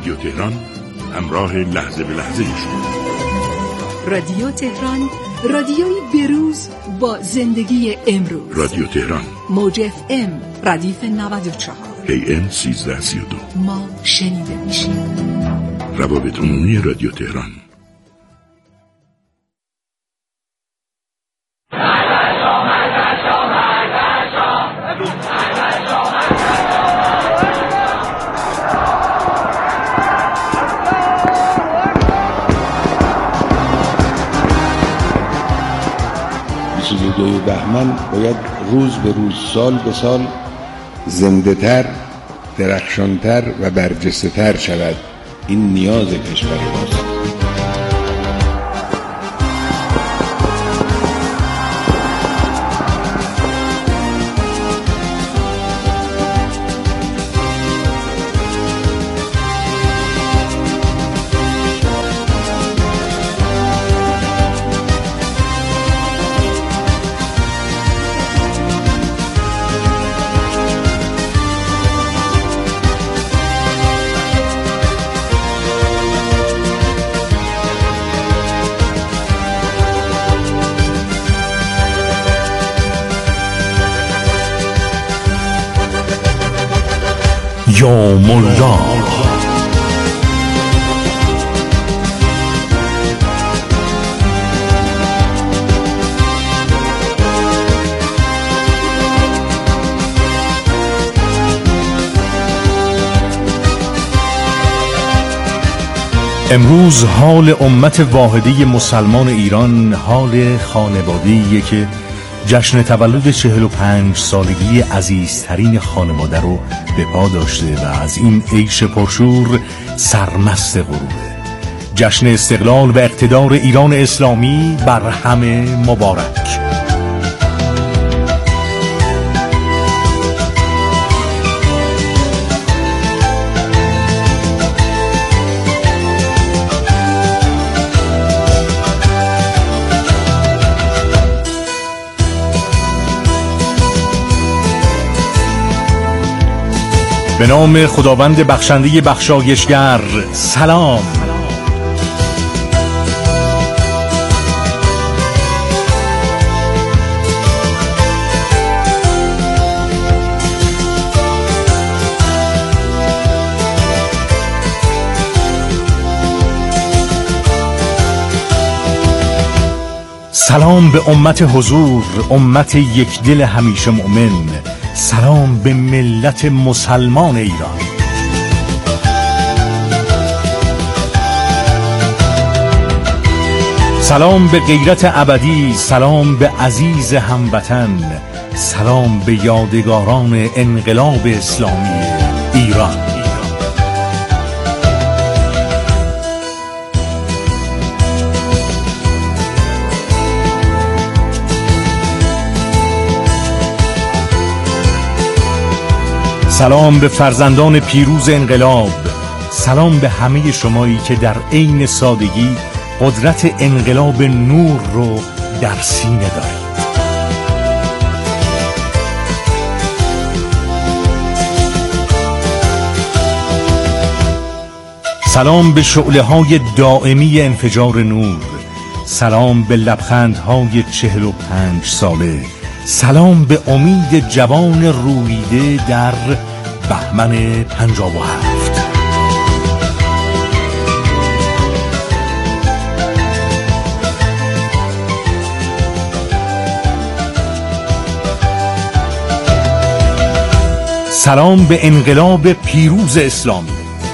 رادیو تهران، همراه لحظه به لحظه شما. رادیو تهران، رادیوی بروز با زندگی امروز. رادیو تهران، موج FM ردیف 94 AM 1332. ما شنیده میشیم. روابط عمومی رادیو تهران. دوی بهمن باید روز به روز، سال به سال زنده تر، درخشانتر و برجسته تر شود. این نیاز کشور ماست. یا مولا امروز حال امت واحده مسلمان ایران حال خانواده‌ایه که جشن تولد 45 سالگی عزیزترین خانواده رو به پا داشته و از این عیش پرشور سرمست غروره. جشن استقلال و اقتدار ایران اسلامی بر همه مبارک. به نام خداوند بخشنده بخشایشگر. سلام. سلام به امت حضور، امت یک دل همیشه مؤمن. سلام به ملت مسلمان ایران. سلام به غیرت ابدی، سلام به عزیز هموطن، سلام به یادگاران انقلاب اسلامی ایران. سلام به فرزندان پیروز انقلاب. سلام به همه شمایی که در عین سادگی قدرت انقلاب نور رو در سینه دارید. سلام به شعله‌های دائمی انفجار نور. سلام به لبخندهای 45 ساله. سلام به امید جوان رویده در بهمن 57. سلام به انقلاب پیروز اسلامی.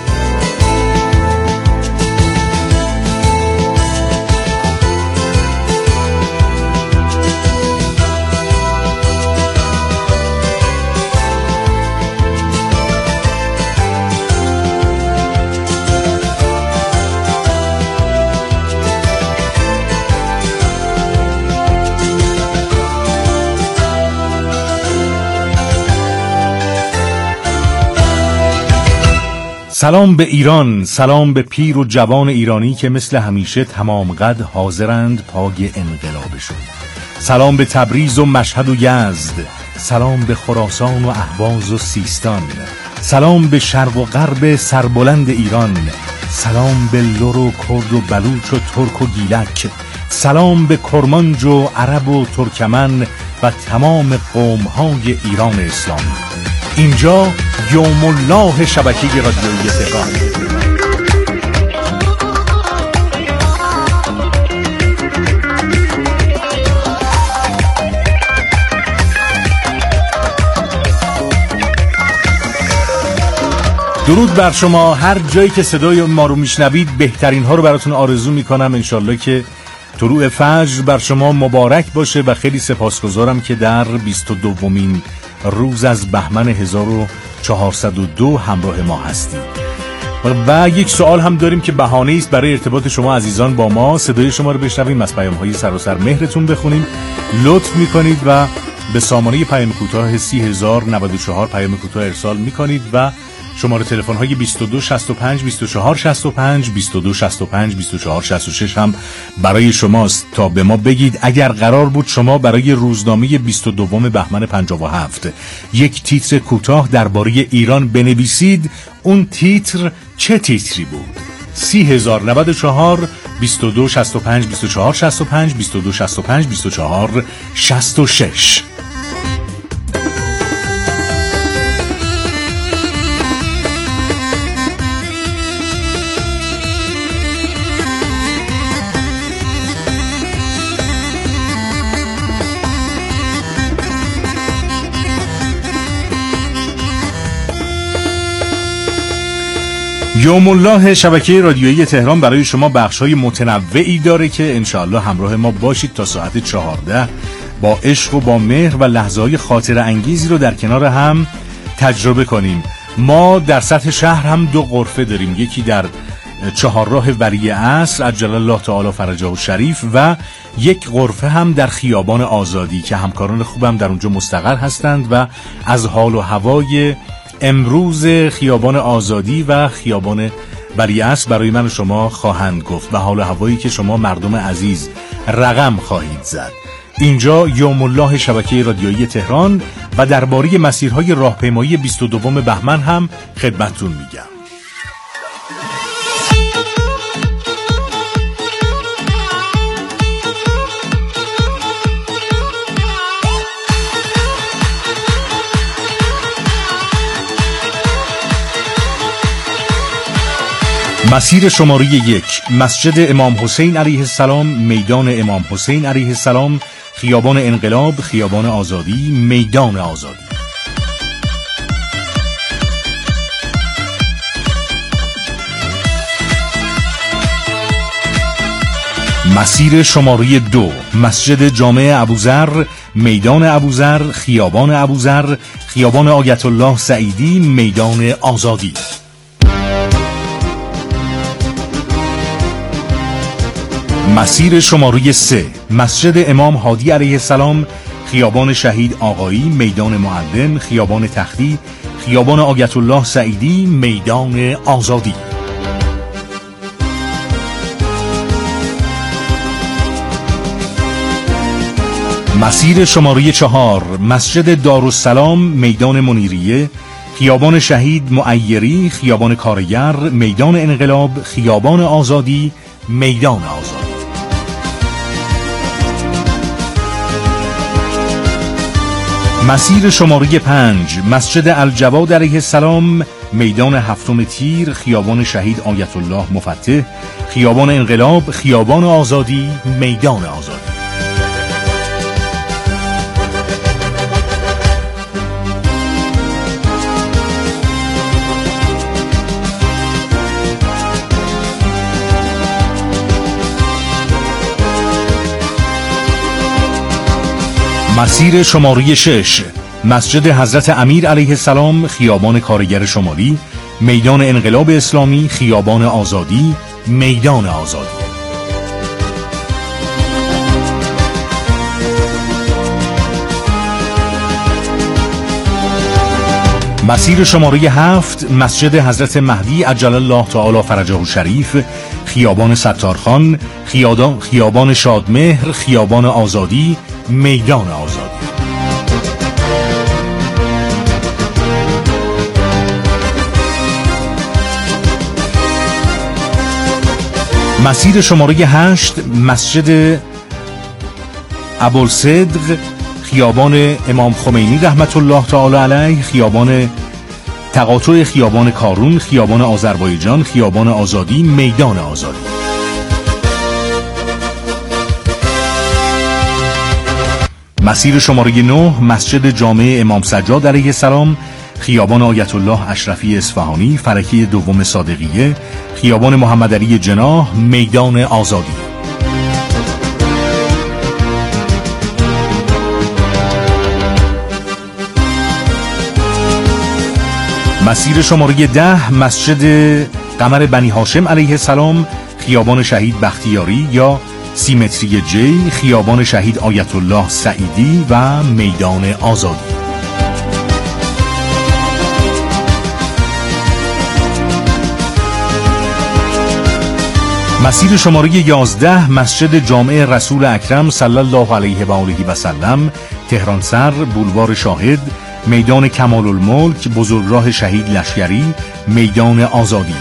سلام به ایران، سلام به پیر و جوان ایرانی که مثل همیشه تمام قد حاضرند پای انقلابشون. سلام به تبریز و مشهد و یزد، سلام به خراسان و اهواز و سیستان، سلام به شرق و غرب سربلند ایران، سلام به لر و کرد و بلوچ و ترک و گیلک، سلام به کرمانج و عرب و ترکمن و تمام قوم‌های ایران اسلامی. اینجا یوم الله شبکه رادیویی تهران. درود بر شما، هر جایی که صدای ما رو میشنوید بهترین ها رو براتون آرزو میکنم. انشالله که طلوع فجر بر شما مبارک باشه و خیلی سپاسگزارم که در 22مین روز از بهمن 1402 همراه ما هستید. و یک سوال هم داریم که بهانه است برای ارتباط شما عزیزان با ما. صدای شما رو بشنویم، از پیام‌های سراسر مهرتون بخونیم. لطف میکنید و به سامانه پیام کوتاه 30094 پیام کوتاه ارسال میکنید و شماره تلفن های 2265 2465 2265 2466 هم برای شماست تا به ما بگید اگر قرار بود شما برای روزنامه 22 بهمن 57 یک تیتر کوتاه درباره ایران بنویسید، اون تیتر چه تیتری بود؟ 30094 2265 2465 2265 2466. یوم الله شبکه رادیویی تهران برای شما بخش‌های متنوعی داره که انشاءالله همراه ما باشید تا ساعت 14 با عشق و با مهر و لحظه‌های خاطره انگیزی رو در کنار هم تجربه کنیم. ما در سطح شهر هم 2 غرفه داریم، یکی در چهارراه ولی عصر عجل الله تعالی فرجه الشریف و یک غرفه هم در خیابان آزادی که همکاران خوبم در اونجا مستقر هستند و از حال و هوای امروز خیابان آزادی و خیابان ولیعصر برای من و شما خواهند گفت و حال و هوایی که شما مردم عزیز رقم خواهید زد. اینجا یوم الله شبکه رادیویی تهران و درباره مسیرهای راهپیمایی 22 بهمن هم خدمتتون میگم. مسیر شماره 1 مسجد امام حسین علیه السلام، میدان امام حسین علیه السلام، خیابان انقلاب، خیابان آزادی، میدان آزادی. مسیر شماره 2 مسجد جامع ابوذر، میدان ابوذر، خیابان ابوذر، خیابان آیت الله سعیدی، میدان آزادی. مسیر شماره 3 مسجد امام هادی علیه السلام، خیابان شهید آقایی، میدان معلم، خیابان تختی، خیابان آیت الله سعیدی، میدان آزادی. مسیر شماره 4 مسجد دارالسلام، میدان منیریه، خیابان شهید معیری، خیابان کارگر، میدان انقلاب، خیابان آزادی، میدان آزادی. مسیر شماره 5 مسجد الجواد علیه السلام، میدان هفتم تیر، خیابان شهید آیت الله مفتح، خیابان انقلاب، خیابان آزادی، میدان آزادی. مسیر شماره 6 مسجد حضرت امیر علیه السلام، خیابان کارگر شمالی، میدان انقلاب اسلامی، خیابان آزادی، میدان آزادی. مسیر شماره 7 مسجد حضرت مهدی عجل الله تعالی فرجه الشریف، خیابان ستارخان، خیابان شادمهر، خیابان آزادی، میدان آزادی. مسیر شماره 8 مسجد ابوالصدق، خیابان امام خمینی رحمت الله تعالی علیه، خیابان تقاطع خیابان کارون، خیابان آذربایجان، خیابان آزادی، میدان آزادی. مسیر شماره 9 مسجد جامع امام سجاد علیه السلام، خیابان آیت الله اشرفی اصفهانی، فلکی دوم صادقیه، خیابان محمد علی جناح، میدان آزادی. مسیر شماره 10 مسجد قمر بنی هاشم علیه السلام، خیابان شهید بختیاری یا سیمتری جی، خیابان شهید آیت الله سعیدی و میدان آزادی. مسیر شماره 11 مسجد جامع رسول اکرم صلی الله علیه و آله و سلم، تهران سر، بولوار شاهد، میدان کمال الملک، بزرگراه شهید لشکری، میدان آزادی.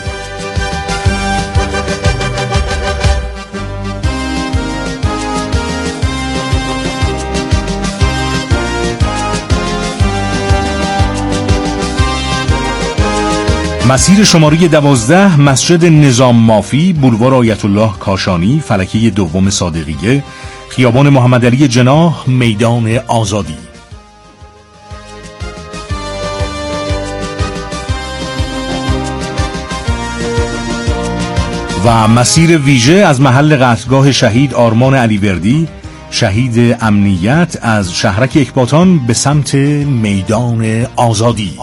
مسیر شماره 12 مسجد نظام مافی، بولوار آیت الله کاشانی، فلکی دوم صادقیه، خیابان محمد علی جناح، میدان آزادی. و مسیر ویژه از محل قتلگاه شهید آرمان علیوردی، شهید امنیت، از شهرک اکباتان به سمت میدان آزادی.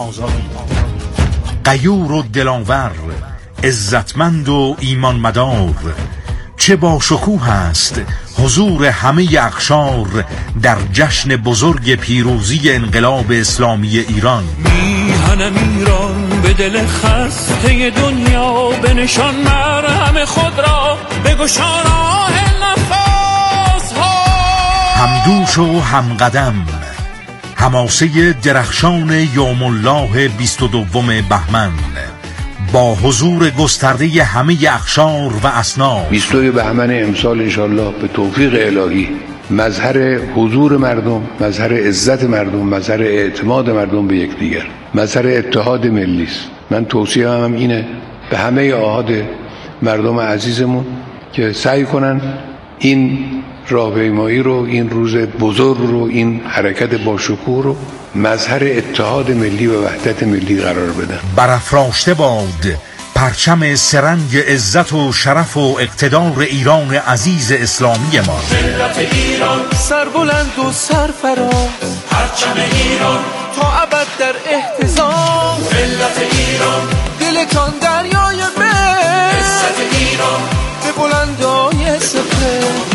غیور و دلاور، عزتمند و ایمان مدار، چه با شکوه است حضور همه اقشار در جشن بزرگ پیروزی انقلاب اسلامی ایران. میهنم ایران به دل خسته دنیا، به نشان مرهم خود را بگشان آه نفس ها. همدوش و همقدم، حماسه درخشان یوم الله 22 بهمن با حضور گسترده همه اقشار و اصناف. 22 بهمن امسال انشالله به توفیق الهی مظهر حضور مردم، مظهر عزت مردم، مظهر اعتماد مردم به یکدیگر، مظهر اتحاد ملی است. من توصیه هم اینه به همه آحاد مردم عزیزمون که سعی کنن این راهپیمایی رو، این روز بزرگ رو، این حرکت با شکوه رو مظهر اتحاد ملی و وحدت ملی قرار بدن. برافراشته باد پرچم سرنگ عزت و شرف و اقتدار ایران عزیز اسلامی ما. ملت ایران سربلند و سرفراز، پرچم ایران تا ابد در احتضان. ملت ایران دلتان دریای مهر، عزت ایران به بلندای سپهر.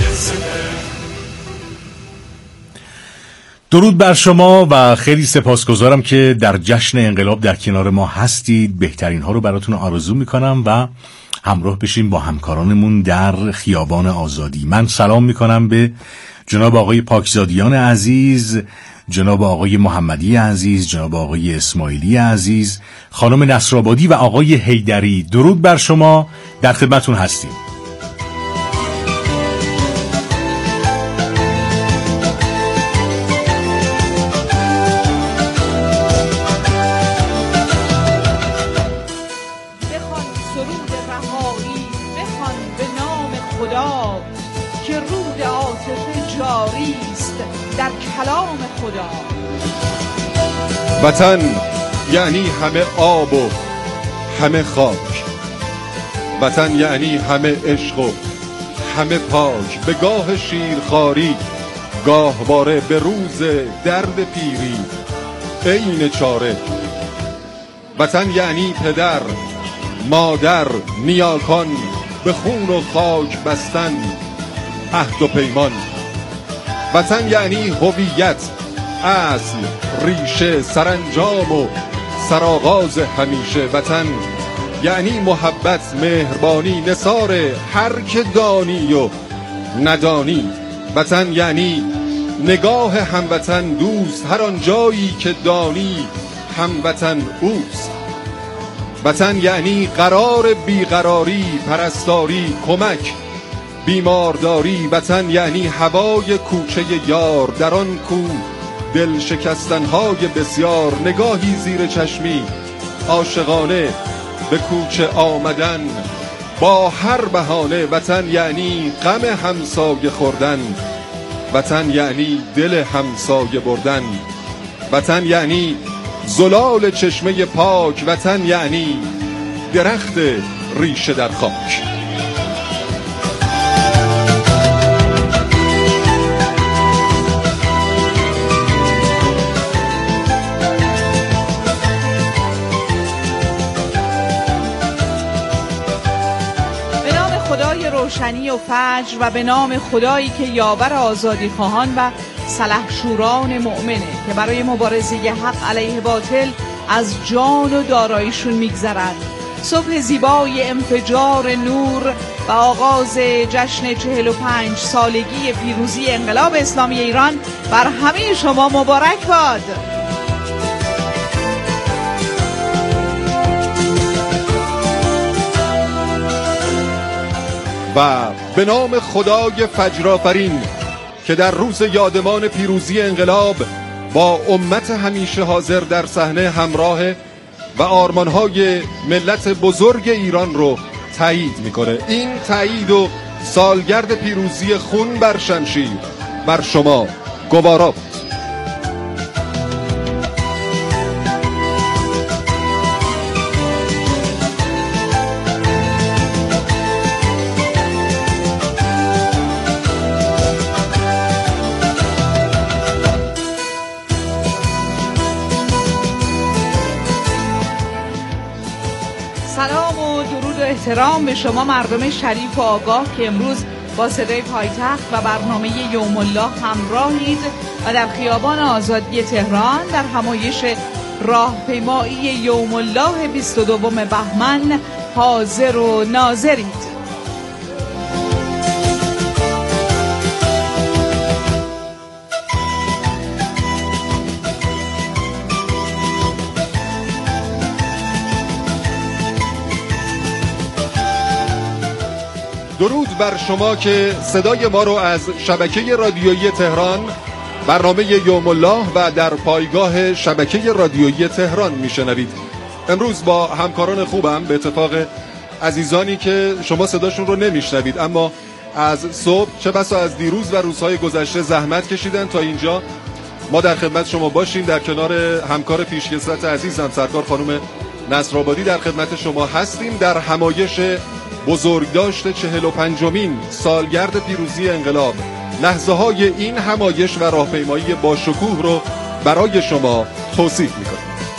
درود بر شما و خیلی سپاسگزارم که در جشن انقلاب در کنار ما هستید. بهترین ها رو براتون آرزو میکنم و همراه بشیم با همکارانمون در خیابان آزادی. من سلام میکنم به جناب آقای پاکزادیان عزیز، جناب آقای محمدی عزیز، جناب آقای اسماعیلی عزیز، خانم نصرآبادی و آقای حیدری. درود بر شما، در خدمتون هستیم. وطن یعنی همه آب و همه خاک، وطن یعنی همه عشق و همه پاک. به گاه شیرخواری گاهواره، به روز درد پیری عین چاره. وطن یعنی پدر مادر نیاکان، به خون و خاک بستن عهد و پیمان. وطن یعنی هویت، اصل، ریشه، سرانجام و سرآغاز همیشه. وطن یعنی محبت، مهربانی، نثار هر که دانی و ندانی. وطن یعنی نگاه هموطن دوست، هر آن جایی که دانی هموطن اوست. وطن یعنی قرار بیقراری، پرستاری، کمک، بیمارداری. وطن یعنی هوای کوچه یار، در آن کو دل شکستنهای بسیار. نگاهی زیر چشمی عاشقانه به کوچه آمدن با هر بهانه. وطن یعنی غم همسایه خوردن، وطن یعنی دل همسایه بردن. وطن یعنی زلال چشمه پاک، وطن یعنی درخت ریشه در خاک. روشنی و فجر و به نام خدایی که یاور آزادی خواهان و سلحشوران مؤمنه که برای مبارزه حق علیه باطل از جان و داراییشون میگذرد. صبح زیبای انفجار نور و آغاز جشن 45 سالگی پیروزی انقلاب اسلامی ایران بر همه شما مبارک باد. و به نام خدای فجرآفرین که در روز یادمان پیروزی انقلاب با امت همیشه حاضر در صحنه همراه و آرمانهای ملت بزرگ ایران رو تایید میکنه. این تایید و سالگرد پیروزی خون بر شمشیر بر شما گوارا بود. سلام و درود و احترام به شما مردم شریف و آگاه که امروز با صدای پایتخت و برنامه یوم الله همراهید و در خیابان آزادی تهران در همایش راهپیمایی یوم الله 22 بهمن حاضر و ناظرید. درود بر شما که صدای ما رو از شبکه رادیویی تهران، برنامه یوم الله و در پایگاه شبکه رادیویی تهران میشنوید. امروز با همکاران خوبم، به اتفاق عزیزانی که شما صداشون رو نمیشنوید اما از صبح چه بسا از دیروز و روزهای گذشته زحمت کشیدن تا اینجا ما در خدمت شما باشیم. در کنار همکار پیشکسوت عزیزم سرکار خانم نصرآبادی در خدمت شما هستیم در همایش بزرگداشت 45مین سالگرد پیروزی انقلاب. لحظه های این همایش و راهپیمایی با شکوه رو برای شما توصیف میکنیم.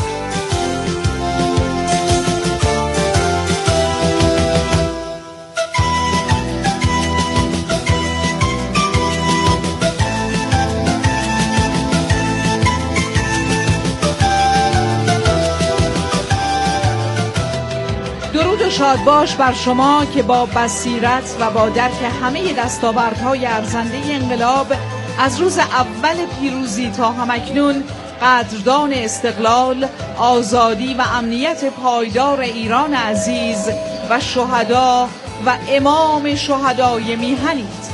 شاد باش بر شما که با بصیرت و با درک همه دستاوردهای ارزنده انقلاب از روز اول پیروزی تا همکنون قدردان استقلال، آزادی و امنیت پایدار ایران عزیز و شهدا و امام شهدای میهنید.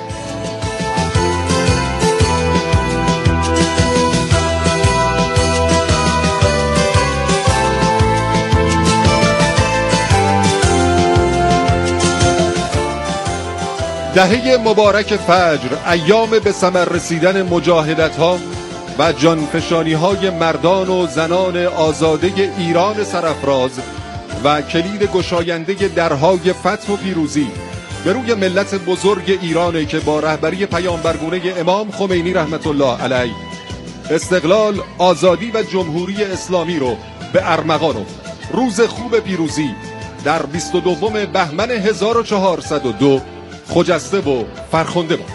دهه مبارک فجر، ایام به ثمر رسیدن مجاهدت ها و جانفشانی های مردان و زنان آزاده ایران سرافراز و کلید گشاینده درهای فتح و پیروزی به روی ملت بزرگ ایرانه که با رهبری پیامبرگونه امام خمینی رحمت الله علیه استقلال، آزادی و جمهوری اسلامی رو به ارمغان آورد. روز خوب پیروزی در 22 بهمن 1402 خجسته و فرخنده بود.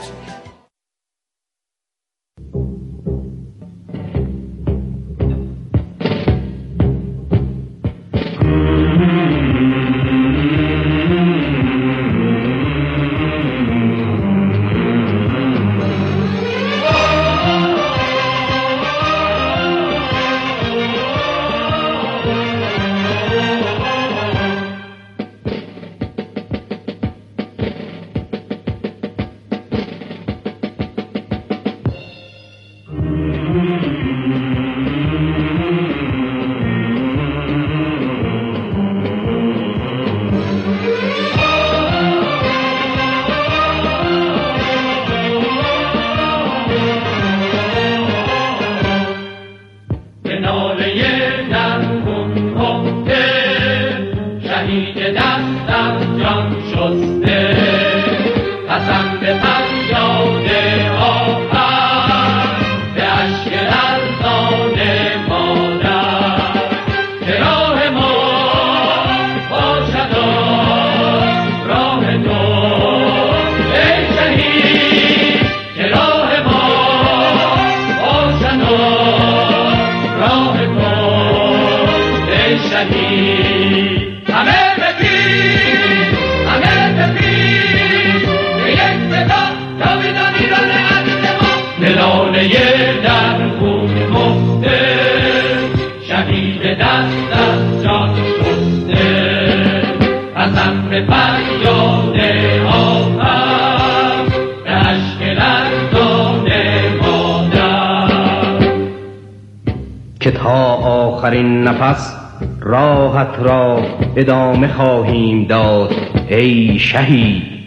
که تا آخرین نفس راحت را ادامه خواهیم داد ای شهید.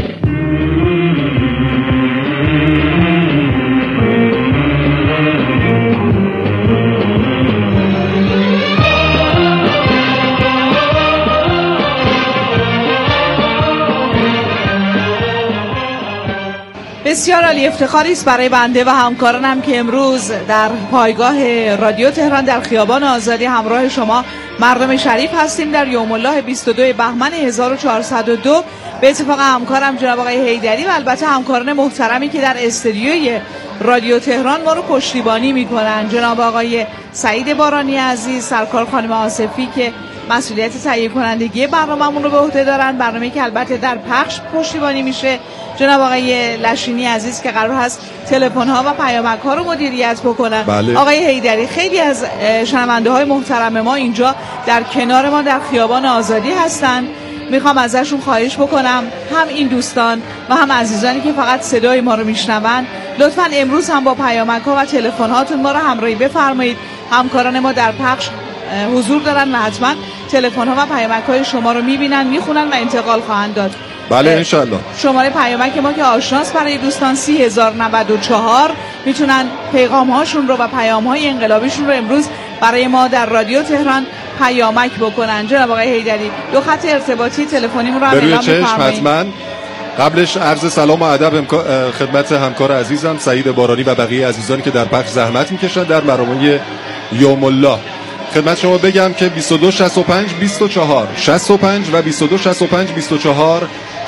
بسیار عالی، افتخاری است برای بنده و همکارانم که امروز در پایگاه رادیو تهران در خیابان آزادی همراه شما مردم شریف هستیم در یوم الله 22 بهمن 1402. به اتفاق همکارم جناب آقای حیدری و البته همکاران محترمی که در استودیوی رادیو تهران ما رو پشتیبانی میکنن، جناب آقای سعید بارانی عزیز، سرکار خانم آصفی که مسئولیت تهیه کنندگی برنامه‌مون رو به عهده دارن، برنامه‌ای که البته در پخش پشتیبانی میشه، جناب آقای لشینی عزیز که قرار هست تلفن‌ها و پیامک‌ها رو مدیریت بکنن. بله. آقای حیدری، خیلی از شنونده‌های محترم ما اینجا در کنار ما در خیابان آزادی هستن. میخوام ازشون خواهش بکنم، هم این دوستان و هم عزیزانی که فقط صدای ما رو میشنون، لطفاً امروز هم با پیامک‌ها و تلفن‌هاتون ما رو همراهی بفرمایید. همکاران ما در پخش حضور دارن و حتما تلفن‌ها و پیامک‌های شما رو میبینن، میخونن و انتقال خواهند داد. بله انشالله. شماره پیامک ما که آشناست برای دوستان 30094 میتونن پیغام‌هاشون رو و پیام‌های انقلابیشون رو امروز برای ما در رادیو تهران پیامک بکنن. جناب آقای حیدری، دو خط ارتباطی تلفنیمون رو هم اعلام بفرمایید. حتما. قبلش عرض سلام و ادب خدمت همکار عزیزم سعید بارانی و بقیه عزیزانی که در پخش زحمت میکشن در برنامه یوم الله. خدمت شما بگم که 2265 24 65 و 2265 24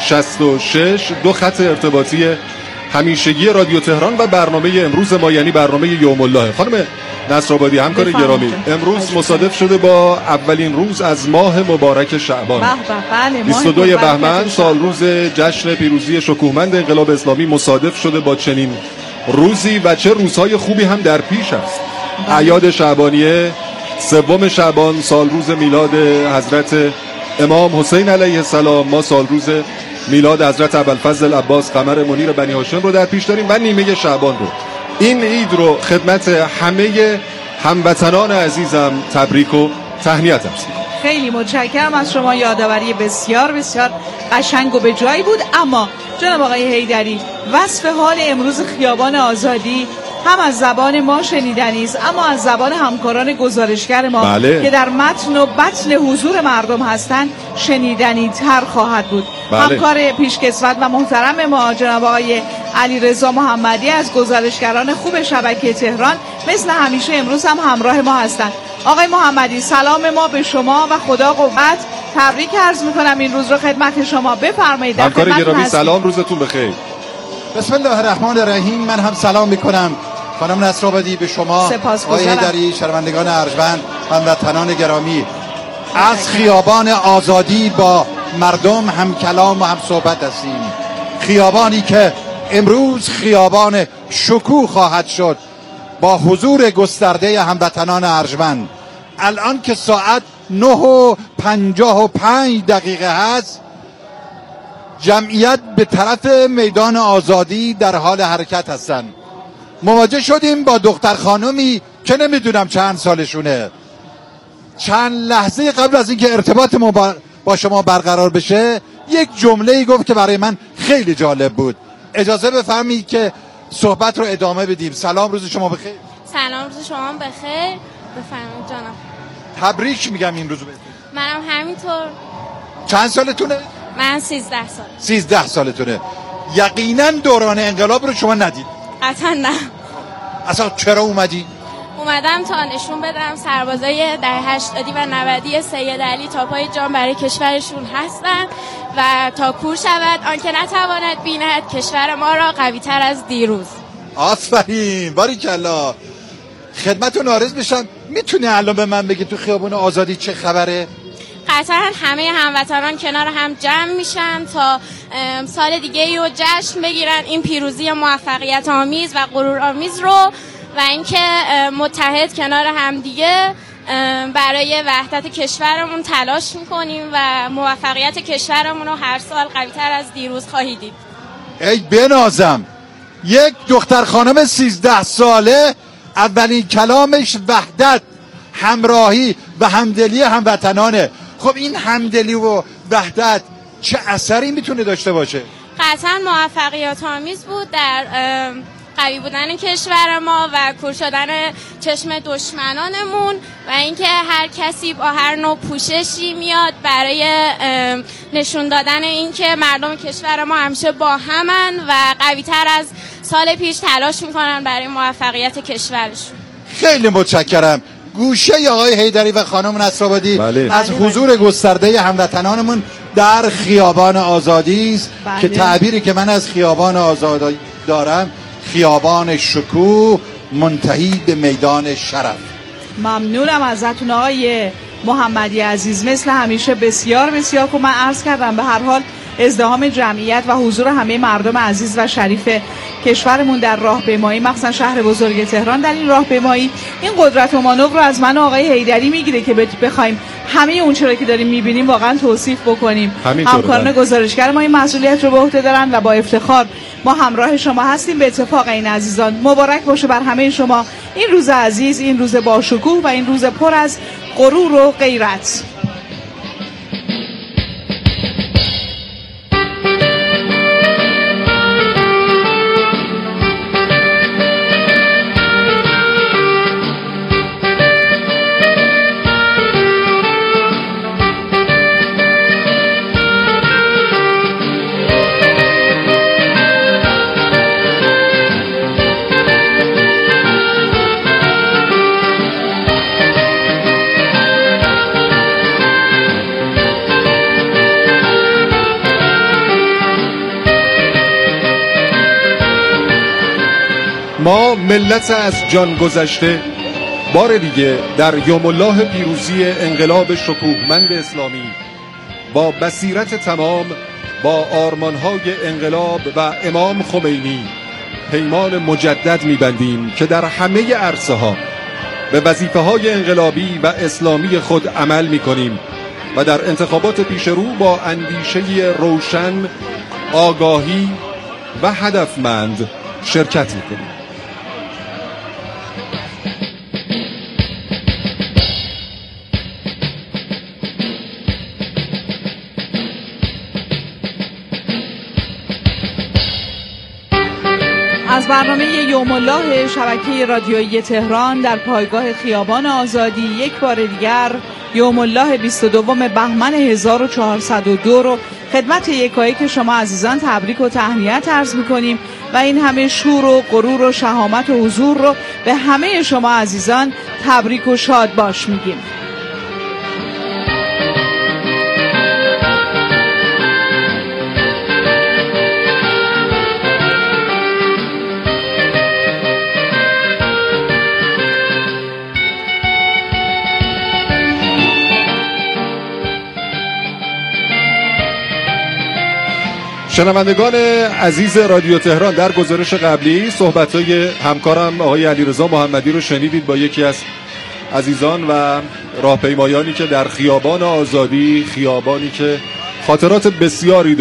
66 دو خط ارتباطی همیشگی رادیو تهران و برنامه امروز ما، یعنی برنامه یوم الله. خانم نصرآبادی همکار گرامی، امروز مصادف شده با اولین روز از ماه مبارک شعبان، 22 بهمن، سال روز جشن پیروزی شکوهمند انقلاب اسلامی مصادف شده با چنین روزی و چه روزهای خوبی هم در پیش است. اعیاد شعبانیه، 3 شعبان سال روز میلاد حضرت امام حسین علیه السلام، ما سال روز میلاد حضرت ابوالفضل عباس قمر منیر بنی هاشم رو در پیش داریم و نیمه شعبان رو. این عید رو خدمت همه هموطنان عزیزم تبریک و تهنیت عرض می‌کنم. خیلی متشکرم از شما، یادآوری بسیار بسیار قشنگ و به جایی بود. اما جناب آقای حیدری، وصف حال امروز خیابان آزادی هم از زبان ما شنیدنی است، اما از زبان همکاران گزارشگر ما که در متن و بطن حضور مردم هستند شنیدنی تر خواهد بود. همکار پیشکسوت و محترم ما جناب آقای علیرضا محمدی از گزارشگران خوب شبکه تهران مثل همیشه امروز هم همراه ما هستند. آقای محمدی، سلام ما به شما و خدا قوت. تبریک عرض میکنم این روز رو خدمت شما، بفرمایید. همکار گرامی سلام، روزتون بخیر. بسم الله الرحمن الرحیم. من هم سلام میکنم خانم نصرآبادی به شما، آقای حیدری، شنوندگان ارجمند، هموطنان گرامی. از خیابان آزادی با مردم هم کلام و هم صحبت هستیم. خیابانی که امروز خیابان شکوه خواهد شد با حضور گسترده هموطنان ارجمند. الان که ساعت 9:55 هست، جمعیت به طرف میدان آزادی در حال حرکت هستند. مواجه شدیم با دختر خانومی که نمیدونم چند سالشونه. چند لحظه قبل از اینکه ارتباط با شما برقرار بشه یک جمله‌ای گفت که برای من خیلی جالب بود. اجازه بفرمایید که صحبت رو ادامه بدیم. سلام، روز شما بخیر. سلام، روز شما بخیر. بفرمایید جانم. تبریک میگم این روزو. منم همینطور. چند سالتونه؟ من 13 سال. 13 سالتونه. یقینا دوران انقلاب رو شما ندید. قطعا نه. اصلا چرا اومدی؟ اومدم تا نشون بدم سربازای دهه 80 و 90 سید علی تا پای جان برای کشورشون هستن و تا کور شود آنکه نتواند بیند کشور ما را قوی تر از دیروز. آفرین، باریکلا. خدمتتون عرض بشم، میتونی الان به من بگی تو خیابون آزادی چه خبره؟ قطعا همه هموطنان کنار هم جمع میشن تا سال دیگه رو جشن بگیرن این پیروزی موفقیت آمیز و غرور آمیز رو و اینکه متحد کنار هم دیگه برای وحدت کشورمون تلاش میکنیم و موفقیت کشورمون رو هر سال قوی‌تر از دیروز خواهید دید. ای بنازم، یک دختر خانم 13 ساله اولین کلامش وحدت، همراهی و همدلی هموطنانه. خب این همدلی و وحدت چه اثری میتونه داشته باشه؟ قطعا موفقیت آمیز بود در قوی بودن کشور ما و کور شدن چشم دشمنانمون و اینکه هر کسی با هر نوع پوششی میاد برای نشون دادن اینکه مردم کشور ما همیشه با همن و قوی تر از سال پیش تلاش میکنن برای موفقیت کشورشون. خیلی متشکرم. گوشه آقای حیدری و خانم نصرآبادی از حضور گسترده هموطنانمون در خیابان آزادی است که تعبیری که من از خیابان آزادی دارم خیابان شکوه منتهی به میدان شرف. ممنونم ازتون آقای محمدی عزیز، مثل همیشه بسیار بسیار که من عرض کردم به هر حال ازدحام جمعیت و حضور همه مردم عزیز و شریف کشورمون در راهپیمایی مخصوصا شهر بزرگ تهران در این راهپیمایی این قدرت و مانور رو از من آقای حیدری میگیره که بخوایم همه اون چیزی که داریم میبینیم واقعا توصیف بکنیم. همکاران گزارشگر ما این مسئولیت رو به عهده دارن و با افتخار ما همراه شما هستیم. به اتفاق این عزیزان مبارک باشه بر همه شما این روز عزیز، این روز با شکوه و این روز پر از غرور و غیرت. ما ملت از جان گذشته بار دیگه در یوم الله پیروزی انقلاب شکوهمند اسلامی با بصیرت تمام با آرمانهای انقلاب و امام خمینی پیمان مجدد می‌بندیم که در همه عرصه‌ها به وظیفه‌های انقلابی و اسلامی خود عمل می‌کنیم و در انتخابات پیش رو با اندیشه روشن، آگاهی و هدفمند شرکت می‌کنیم. از برنامه یوم الله شبکه رادیویی تهران در پایگاه خیابان آزادی یک بار دیگر یوم الله 22 بهمن 1402 رو خدمت یکایک شما عزیزان تبریک و تهنیت عرض می‌کنیم و این همه شور و غرور و شهامت و حضور رو به همه شما عزیزان تبریک و شاد باش میگیم. شنوندگان عزیز رادیو تهران، در گزارش قبلی صحبت‌های همکارم آقای علیرضا محمدی رو شنیدید با یکی از عزیزان و راهپیمایانی که در خیابان آزادی، خیابانی که خاطرات بسیاری